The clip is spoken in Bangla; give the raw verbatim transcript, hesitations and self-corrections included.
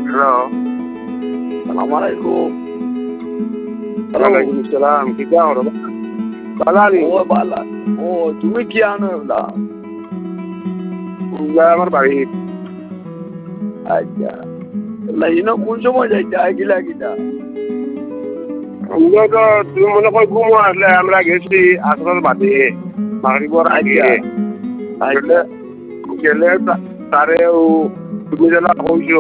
হ্যালো সালাম আলাইকুম। ওয়ালাইকুম আসসালাম কিটা হলো বালানি ও বালা ও তুমি কি আনো না? আমার বাড়ি আচ্ছা লাইনো কোন সময় যাইতে আগিলা কিটা? আমরা তো তুমি মনে কর ঘুমো আসলে আমরা গেছি আসর বাদে মাগরিবর আগে আচ্ছা গেলে গেলে তারে তুমি যেটা কইছো